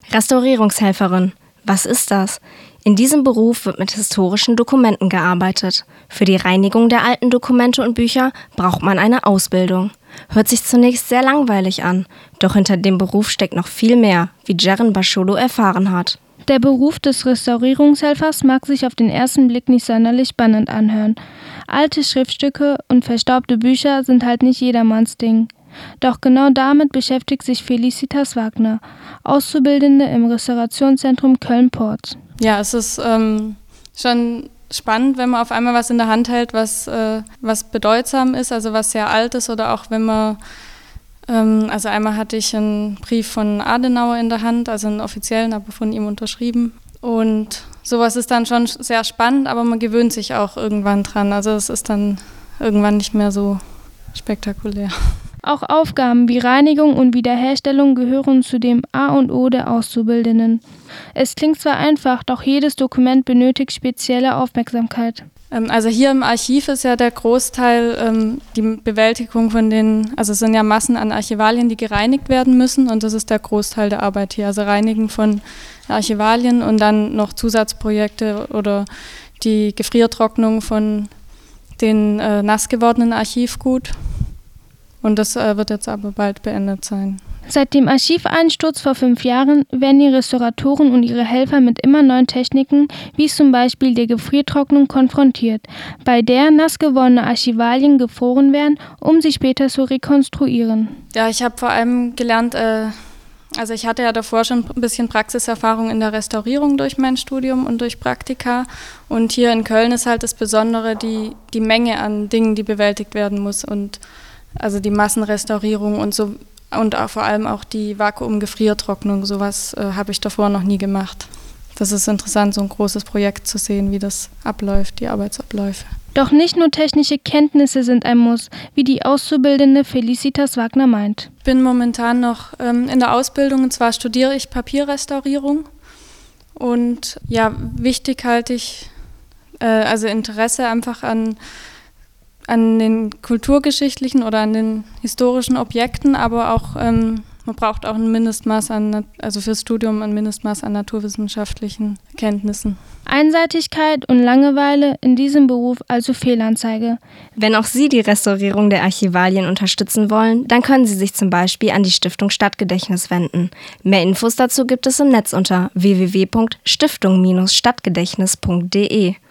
Restaurierungshelferin. Was ist das? In diesem Beruf wird mit historischen Dokumenten gearbeitet. Für die Reinigung der alten Dokumente und Bücher braucht man eine Ausbildung. Hört sich zunächst sehr langweilig an, doch hinter dem Beruf steckt noch viel mehr, wie Jeren Basholo erfahren hat. Der Beruf des Restaurierungshelfers mag sich auf den ersten Blick nicht sonderlich spannend anhören. Alte Schriftstücke und verstaubte Bücher sind halt nicht jedermanns Ding. Doch genau damit beschäftigt sich Felicitas Wagner, Auszubildende im Restaurationszentrum Köln-Porz. Ja, es ist schon spannend, wenn man auf einmal was in der Hand hält, was bedeutsam ist, also was sehr alt ist, oder auch wenn man, also einmal hatte ich einen Brief von Adenauer in der Hand, also einen offiziellen, aber von ihm unterschrieben. Und sowas ist dann schon sehr spannend, aber man gewöhnt sich auch irgendwann dran. Also es ist dann irgendwann nicht mehr so spektakulär. Auch Aufgaben wie Reinigung und Wiederherstellung gehören zu dem A und O der Auszubildenden. Es klingt zwar einfach, doch jedes Dokument benötigt spezielle Aufmerksamkeit. Also hier im Archiv ist ja der Großteil die Bewältigung von also es sind ja Massen an Archivalien, die gereinigt werden müssen, und das ist der Großteil der Arbeit hier. Also Reinigen von Archivalien und dann noch Zusatzprojekte oder die Gefriertrocknung von den nass gewordenen Archivgut. Und das wird jetzt aber bald beendet sein. Seit dem Archiveinsturz vor 5 Jahren werden die Restauratoren und ihre Helfer mit immer neuen Techniken, wie zum Beispiel der Gefriertrocknung, konfrontiert, bei der nass gewordene Archivalien gefroren werden, um sie später zu rekonstruieren. Ja, ich habe vor allem gelernt, also ich hatte ja davor schon ein bisschen Praxiserfahrung in der Restaurierung durch mein Studium und durch Praktika. Und hier in Köln ist halt das Besondere die Menge an Dingen, die bewältigt werden muss, und also die Massenrestaurierung und so, und auch vor allem auch die Vakuumgefriertrocknung. Sowas habe ich davor noch nie gemacht. Das ist interessant, so ein großes Projekt zu sehen, wie das abläuft, die Arbeitsabläufe. Doch nicht nur technische Kenntnisse sind ein Muss, wie die Auszubildende Felicitas Wagner meint. Ich bin momentan noch in der Ausbildung, und zwar studiere ich Papierrestaurierung. Und ja, wichtig halte ich also Interesse einfach an den kulturgeschichtlichen oder an den historischen Objekten, aber auch man braucht auch ein Mindestmaß also fürs Studium ein Mindestmaß an naturwissenschaftlichen Kenntnissen. Einseitigkeit und Langeweile in diesem Beruf also Fehlanzeige. Wenn auch Sie die Restaurierung der Archivalien unterstützen wollen, dann können Sie sich zum Beispiel an die Stiftung Stadtgedächtnis wenden. Mehr Infos dazu gibt es im Netz unter www.stiftung-stadtgedächtnis.de.